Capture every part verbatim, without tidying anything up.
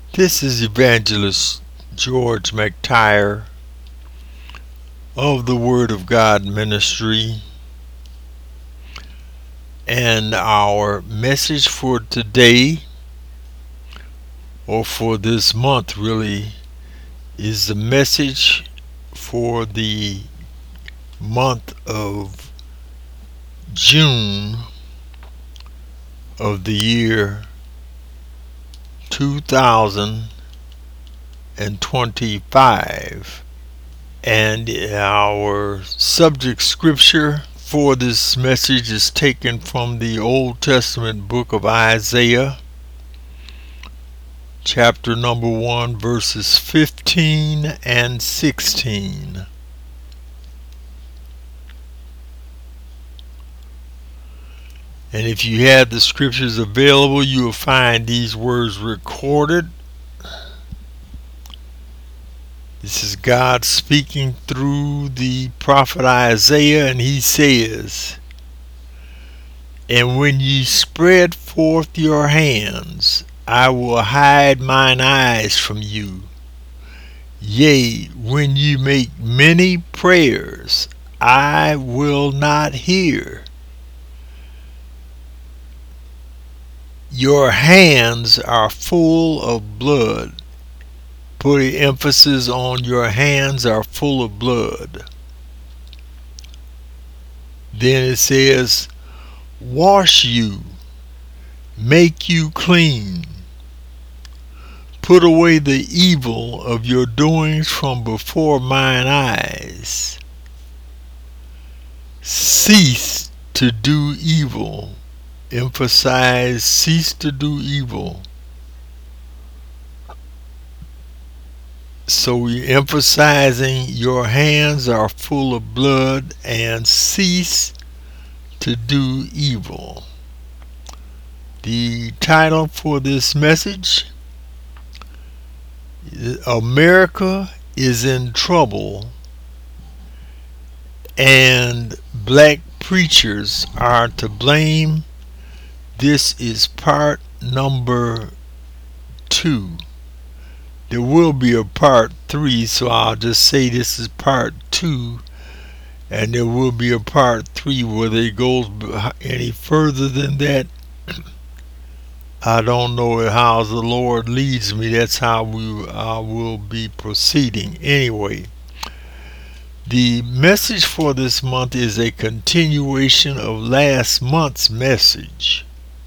This is Evangelist George McTire of the Word of God Ministry, and our message for today, or for this month really, is the message for the month of June of the year two thousand twenty-five. And our subject scripture for this message is taken from the Old Testament book of Isaiah, chapter number one, verses fifteen and sixteen. And if you have the scriptures available, you will find these words recorded. This is God speaking through the prophet Isaiah, and he says, "And when ye spread forth your hands, I will hide mine eyes from you. Yea, when ye make many prayers, I will not hear. Your hands are full of blood." Put an emphasis on your hands are full of blood. Then it says, "Wash you, make you clean. Put away the evil of your doings from before mine eyes. Cease to do evil." Emphasize, cease to do evil. So we're emphasizing your hands are full of blood and cease to do evil. The title for this message, America is in Trouble and Black Preachers Are to Blame. This is part number two. There will be a part three, so I'll just say this is part two, and there will be a part three. Whether it goes any further than that, I don't know how the Lord leads me. That's how we I will be proceeding. Anyway, the message for this month is a continuation of last month's message.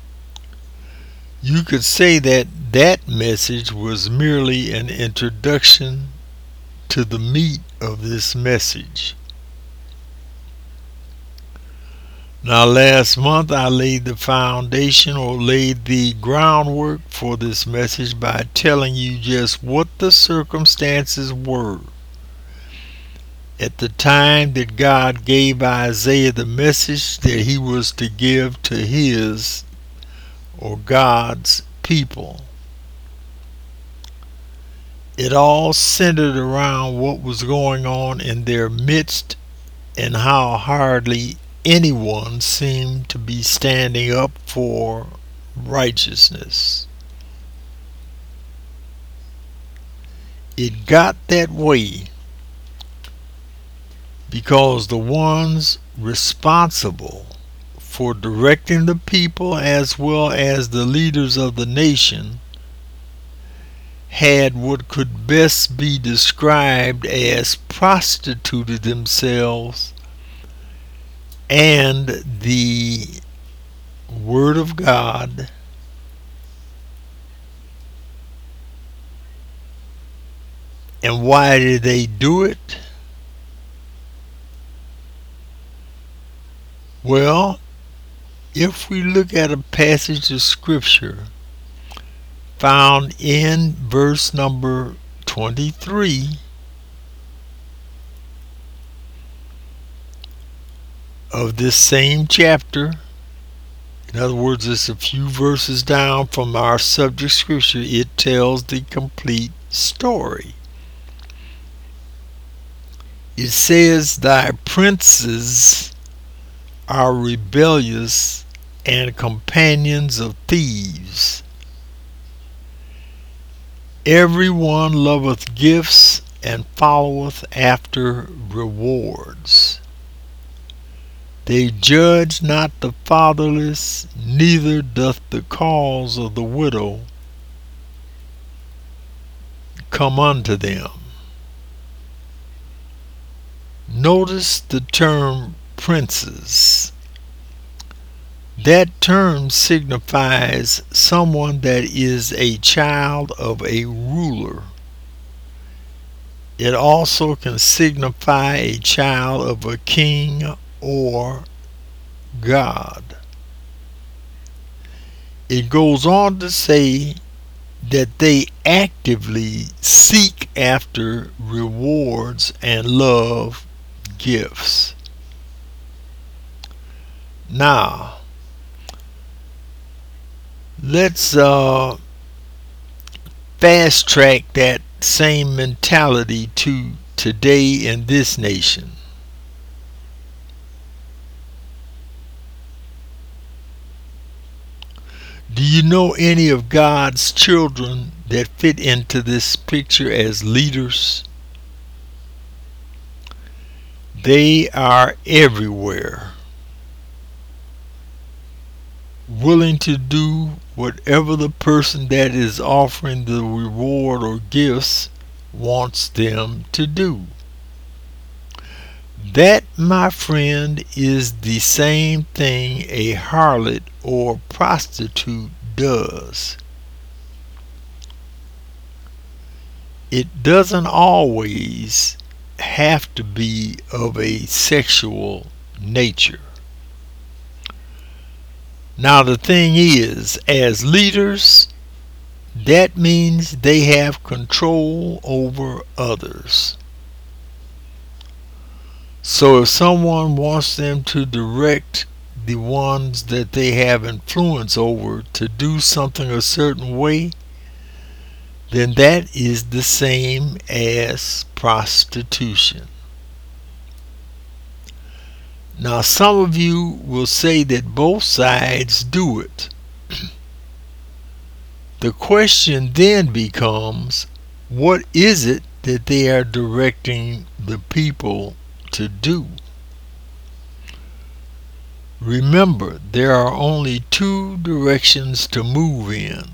You could say that that message was merely an introduction to the meat of this message. Now, last month I laid the foundation, or laid the groundwork for this message, by telling you just what the circumstances were at the time that God gave Isaiah the message that he was to give to his, or God's, people. It all centered around what was going on in their midst, and how hardly anyone seemed to be standing up for righteousness. It got that way because the ones responsible for directing the people, as well as the leaders of the nation, had what could best be described as prostituted themselves and the Word of God And why did they do it? Well, if we look at a passage of scripture found in verse number twenty-three of this same chapter, in other words, it's a few verses down from our subject scripture, it tells the complete story. It says, "Thy princes are rebellious and companions of thieves. Everyone loveth gifts and followeth after rewards. They judge not the fatherless, neither doth the cause of the widow come unto them. Notice the term princes. That term signifies someone that is a child of a ruler. It also can signify a child of a king or God. It goes on to say that they actively seek after rewards and love gifts. Now, let's uh, fast track that same mentality to today in this nation. Do you know any of God's children that fit into this picture as leaders? They are everywhere, willing to do whatever the person that is offering the reward or gifts wants them to do. That, my friend, is the same thing a harlot or prostitute does. It doesn't always have to be of a sexual nature. Now the thing is, as leaders, that means they have control over others. So if someone wants them to direct the ones that they have influence over to do something a certain way, then that is the same as prostitution. Now some of you will say that both sides do it. The question then becomes, what is it that they are directing the people to do? Remember, there are only two directions to move in.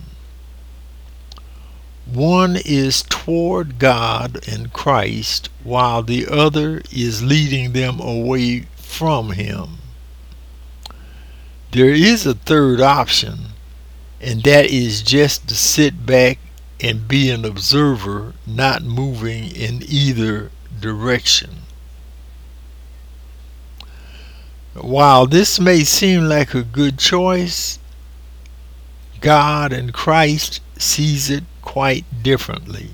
One is toward God and Christ, while the other is leading them away from Him. There is a third option, and that is just to sit back and be an observer, not moving in either direction. While this may seem like a good choice, God and Christ sees it quite differently.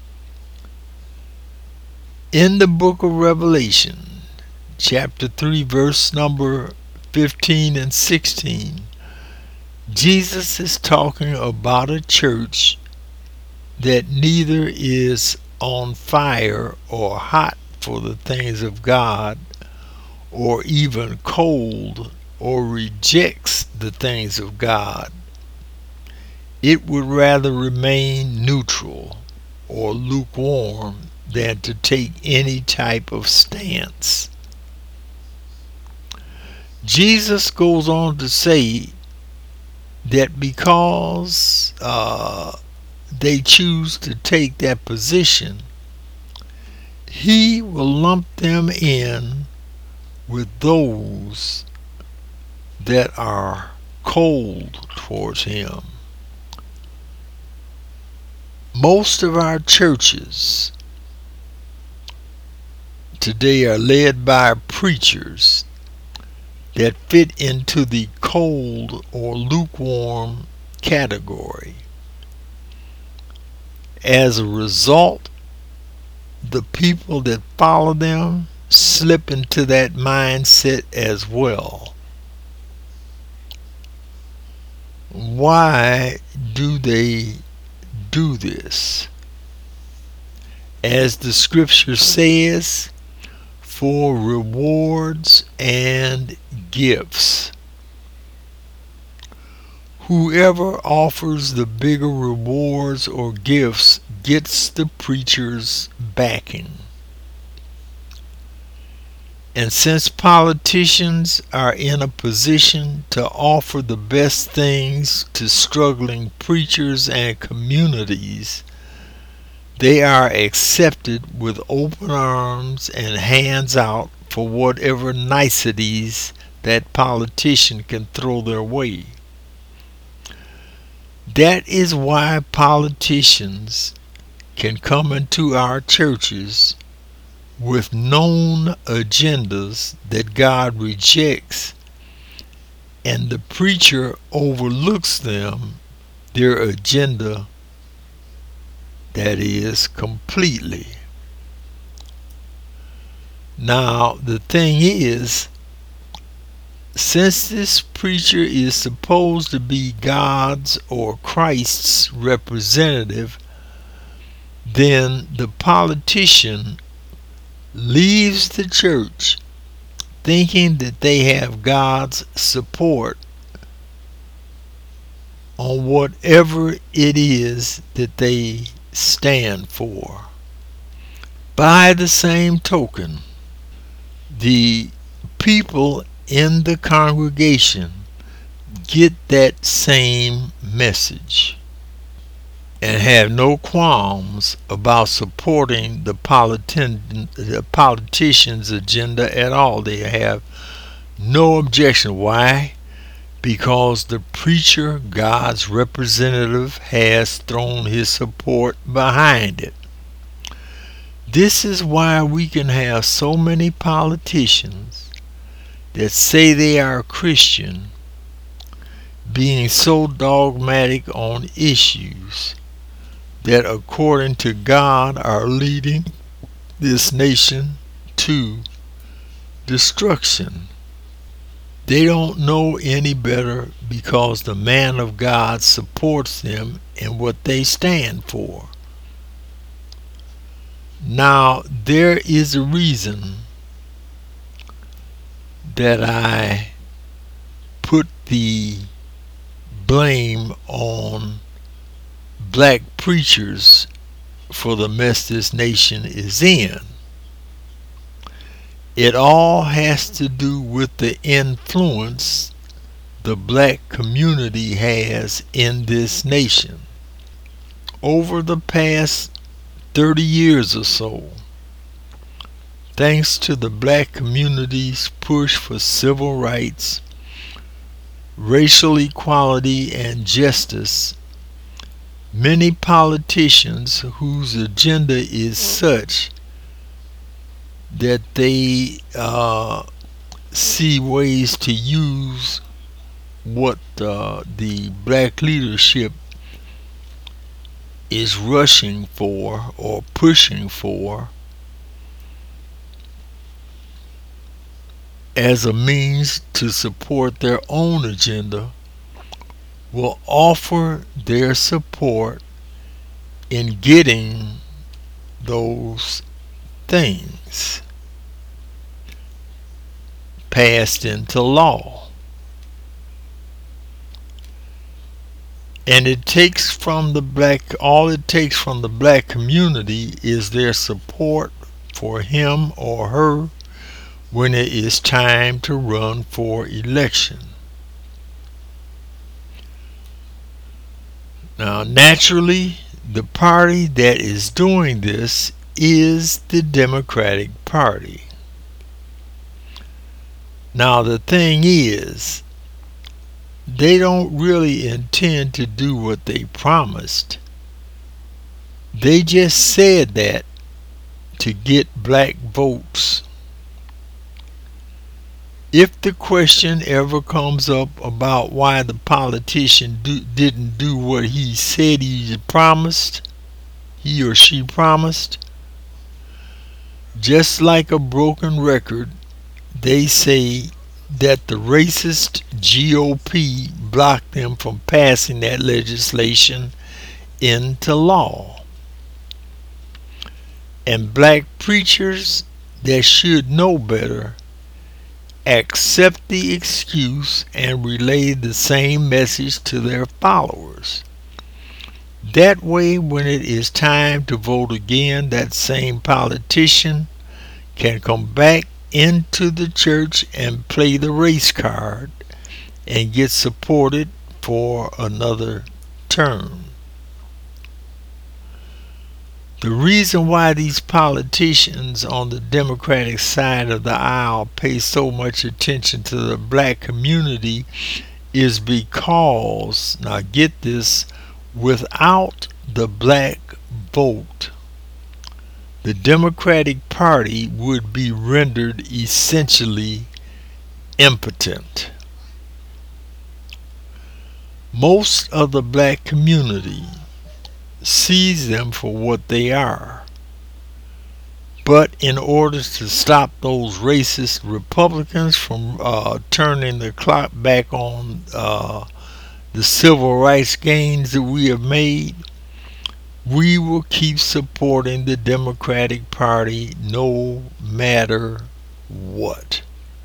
In the book of Revelation, chapter three, verse number fifteen and sixteen, Jesus is talking about a church that neither is on fire or hot for the things of God, or even cold, or rejects the things of God. It would rather remain neutral or lukewarm than to take any type of stance. Jesus goes on to say that because uh, they choose to take that position, He will lump them in with those that are cold towards Him. Most of our churches today are led by preachers that fit into the cold or lukewarm category. As a result, the people that follow them slip into that mindset as well. Why do they do this? As the scripture says, for rewards and gifts. Whoever offers the bigger rewards or gifts gets the preacher's backing. And since politicians are in a position to offer the best things to struggling preachers and communities, they are accepted with open arms and hands out for whatever niceties that politician can throw their way. That is why politicians can come into our churches with known agendas that God rejects, and the preacher overlooks them, their agenda, that is, completely. Now, the thing is, since this preacher is supposed to be God's or Christ's representative, then the politician leaves the church thinking that they have God's support on whatever it is that they stand for. By the same token, the people in the congregation get that same message and have no qualms about supporting the, politin- the politician's agenda at all. They have no objection. Why? Because the preacher, God's representative, has thrown his support behind it. This is why we can have so many politicians that say they are Christian being so dogmatic on issues that, according to God, are leading this nation to destruction. They don't know any better because the man of God supports them in what they stand for. Now, there is a reason that I put the blame on black preachers for the mess this nation is in. It all has to do with the influence the black community has in this nation. Over the past thirty years or so, thanks to the black community's push for civil rights, racial equality, and justice, many politicians whose agenda is such that they uh, see ways to use what uh, the black leadership is rushing for or pushing for as a means to support their own agenda, will offer their support in getting those things passed into law. And it takes from the black, all it takes from the black community is their support for him or her when it is time to run for election. Now, naturally, the party that is doing this is the Democratic Party. Now, the thing is, they don't really intend to do what they promised. They just said that to get black votes. If the question ever comes up about why the politician do, didn't do what he said he promised, he or she promised, just like a broken record, they say that the racist G O P blocked them from passing that legislation into law. And black preachers that should know better accept the excuse and relay the same message to their followers. That way, when it is time to vote again, that same politician can come back into the church and play the race card and get supported for another term. The reason why these politicians on the Democratic side of the aisle pay so much attention to the black community is because, now get this, without the black vote, the Democratic Party would be rendered essentially impotent. Most of the black community sees them for what they are. But in order to stop those racist Republicans from uh, turning the clock back on uh, the civil rights gains that we have made, we will keep supporting the Democratic Party no matter what.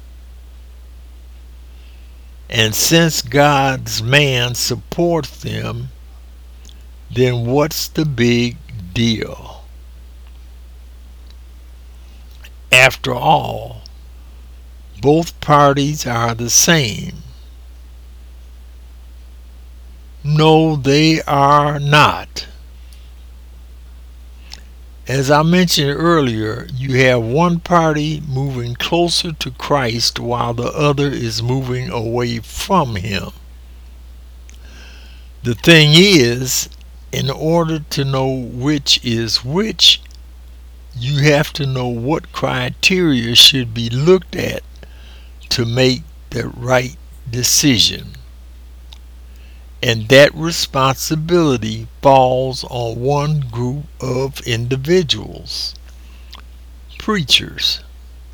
And since God's man supports them, then what's the big deal? After all, both parties are the same. No, they are not. As I mentioned earlier, you have one party moving closer to Christ while the other is moving away from Him. The thing is, in order to know which is which, you have to know what criteria should be looked at to make the right decision. And that responsibility falls on one group of individuals: preachers.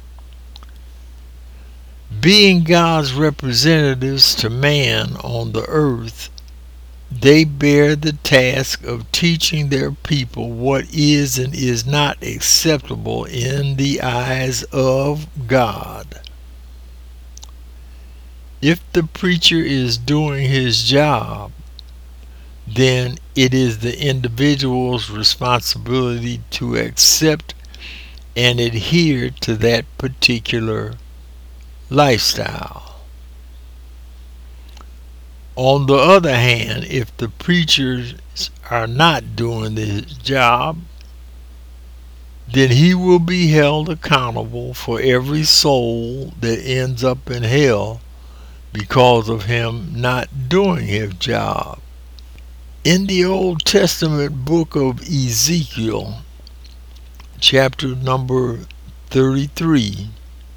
Being God's representatives to man on the earth, they bear the task of teaching their people what is and is not acceptable in the eyes of God. If the preacher is doing his job, then it is the individual's responsibility to accept and adhere to that particular lifestyle. On the other hand, if the preachers are not doing his job, then he will be held accountable for every soul that ends up in hell because of him not doing his job. In the Old Testament book of Ezekiel, chapter number thirty-three,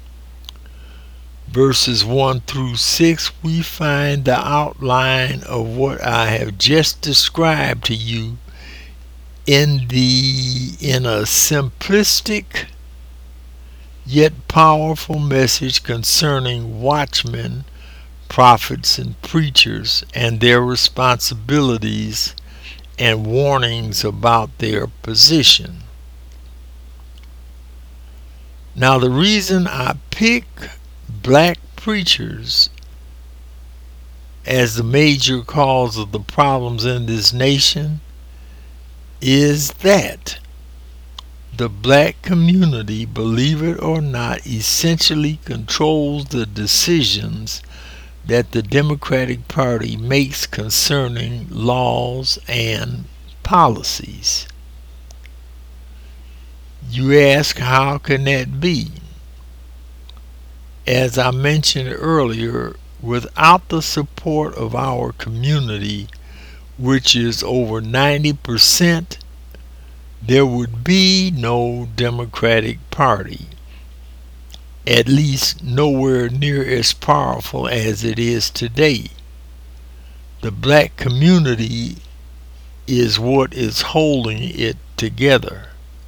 verses one through six, we find the outline of what I have just described to you in the in a simplistic yet powerful message concerning watchmen, prophets, and preachers and their responsibilities and warnings about their position. Now, the reason I pick black preachers as the major cause of the problems in this nation is that the black community, believe it or not, essentially controls the decisions that the Democratic Party makes concerning laws and policies. You ask, how can that be? As I mentioned earlier, without the support of our community, which is over ninety percent, there would be no Democratic Party. At least nowhere near as powerful as it is today. The black community is what is holding it together.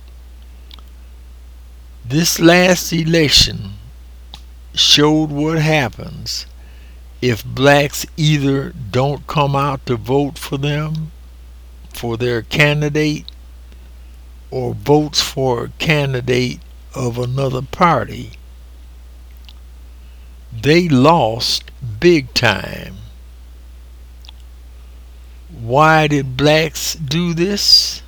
This last election showed what happens if blacks either don't come out to vote for them, for their candidate, or votes for a candidate of another party. They lost big time. Why did blacks do this?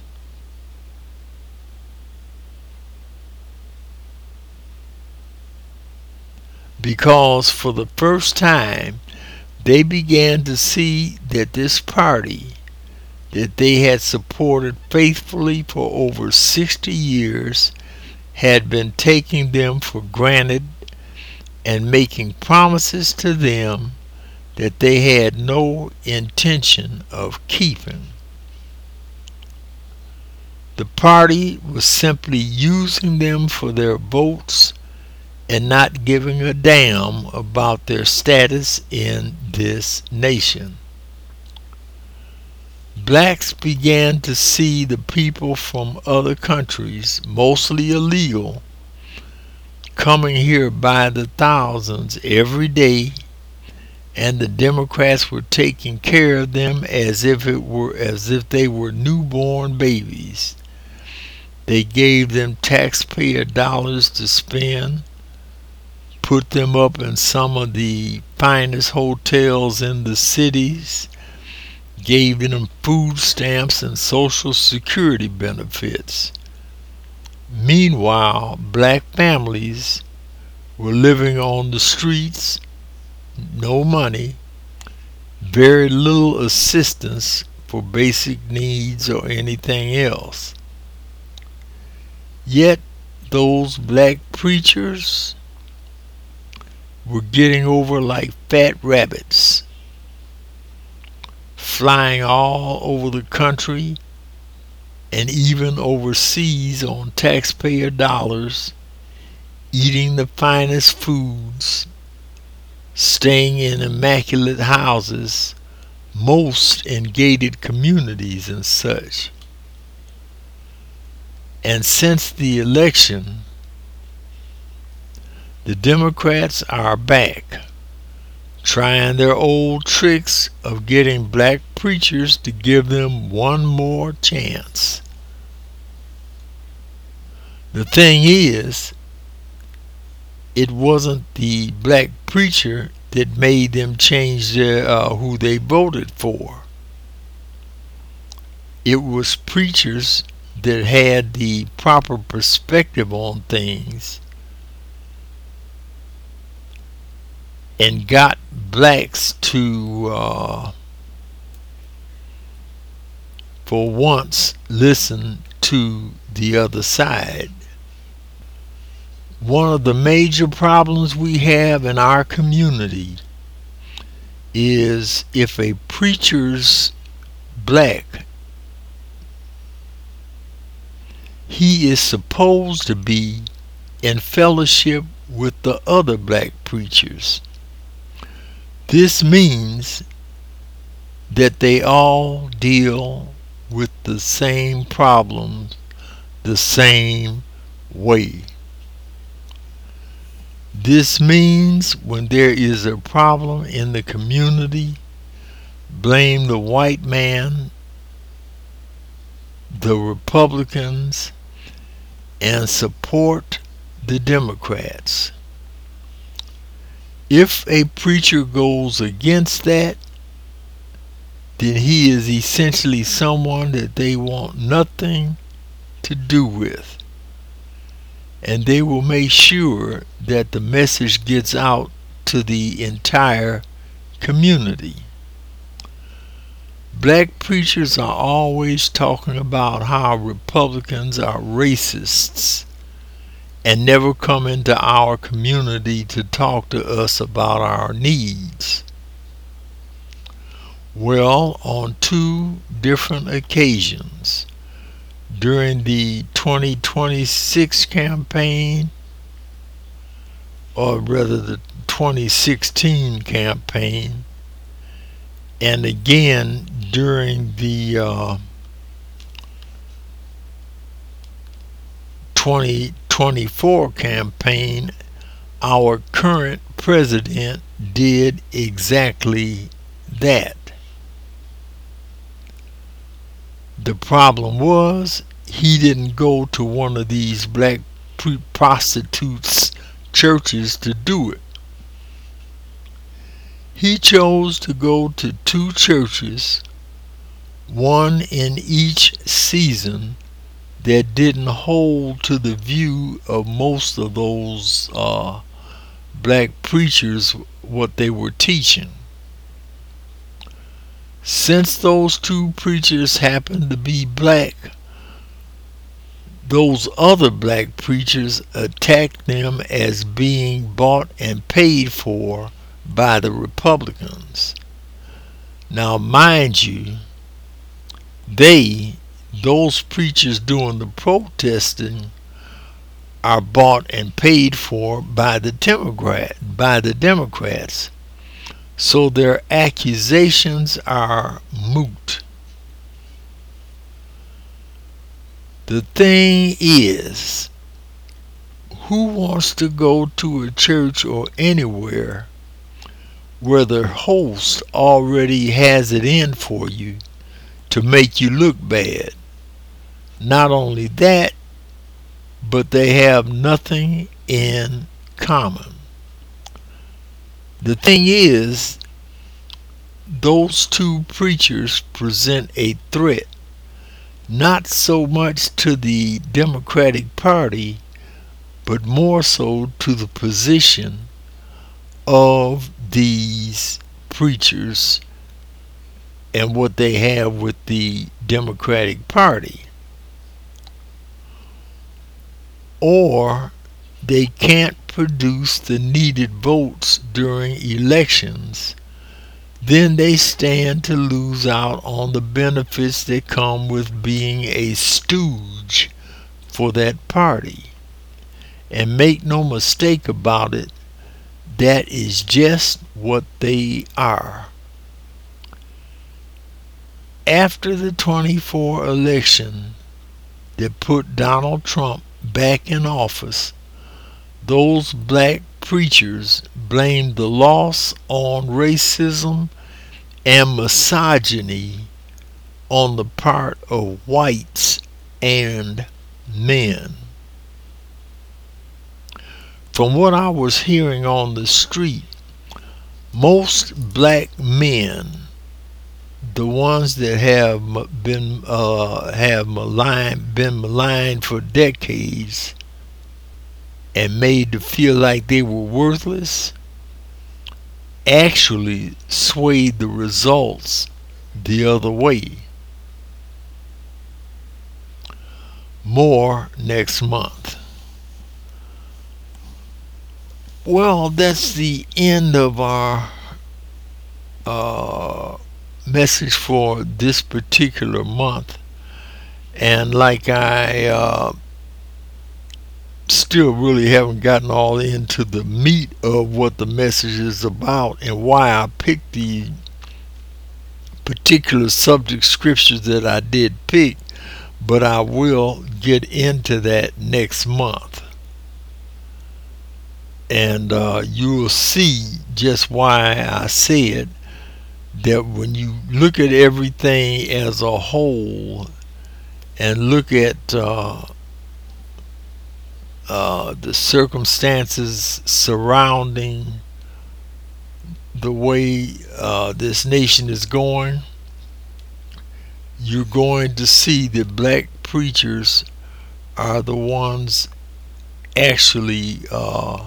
Because for the first time they began to see that this party that they had supported faithfully for over sixty years had been taking them for granted and making promises to them that they had no intention of keeping. The party was simply using them for their votes and not giving a damn about their status in this nation. Blacks began to see the people from other countries, mostly illegal, coming here by the thousands every day, and the Democrats were taking care of them as if it were as if they were newborn babies. They gave them taxpayer dollars to spend, put them up in some of the finest hotels in the cities, gave them food stamps and social security benefits. Meanwhile, black families were living on the streets, no money, very little assistance for basic needs or anything else. Yet those black preachers were getting over like fat rabbits, flying all over the country and even overseas on taxpayer dollars, eating the finest foods, staying in immaculate houses, most in gated communities and such. And since the election, the Democrats are back, trying their old tricks of getting black preachers to give them one more chance. The thing is, it wasn't the black preacher that made them change their, uh, who they voted for. It was preachers that had the proper perspective on things and got blacks to, uh, for once, listen to the other side. One of the major problems we have in our community is if a preacher's black, he is supposed to be in fellowship with the other black preachers. This means that they all deal with the same problems the same way. This means when there is a problem in the community, blame the white man, the Republicans, and support the Democrats. If a preacher goes against that, then he is essentially someone that they want nothing to do with. And they will make sure that the message gets out to the entire community. Black preachers are always talking about how Republicans are racists and never come into our community to talk to us about our needs. Well, on two different occasions, during the twenty twenty-six campaign, or rather the twenty sixteen campaign, and again during the uh, twenty twenty-four campaign, our current president did exactly that. The problem was he didn't go to one of these black prostitutes' churches to do it. He chose to go to two churches one in each season, that didn't hold to the view of most of those uh, black preachers, what they were teaching. Since those two preachers happened to be black, those other black preachers attacked them as being bought and paid for by the Republicans. Now, mind you, they, those preachers doing the protesting, are bought and paid for by the Democrat, by the Democrats. So their accusations are moot. The thing is, who wants to go to a church or anywhere where the host already has it in for you to make you look bad? Not only that, but they have nothing in common. The thing is, those two preachers present a threat, not so much to the Democratic Party, but more so to the position of these preachers and what they have with the Democratic Party. Or they can't produce the needed votes during elections, then they stand to lose out on the benefits that come with being a stooge for that party. And make no mistake about it, that is just what they are. After the twenty-four election that put Donald Trump back in office, those black preachers blamed the loss on racism and misogyny on the part of whites and men. From what I was hearing on the street, most black men, the ones that have been uh, have maligned, been maligned for decades and made to feel like they were worthless, actually swayed the results the other way. More next month. Well, that's the end of our uh, message for this particular month. And like I uh, still really haven't gotten all into the meat of what the message is about and why I picked the particular subject scriptures that I did pick, but I will get into that next month. And uh, you'll see just why I said that when you look at everything as a whole and look at uh, uh, the circumstances surrounding the way uh, this nation is going, you're going to see that black preachers are the ones actually uh,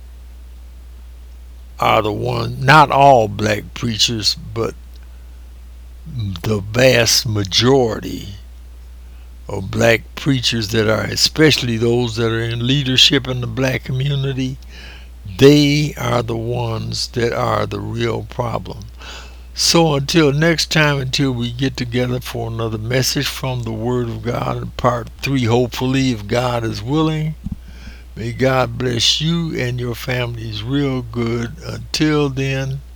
are the one, not all black preachers, but the vast majority of black preachers that are, especially those that are in leadership in the black community, they are the ones that are the real problem. So until next time, until we get together for another message from the Word of God in part three, hopefully, if God is willing, may God bless you and your families real good. Until then,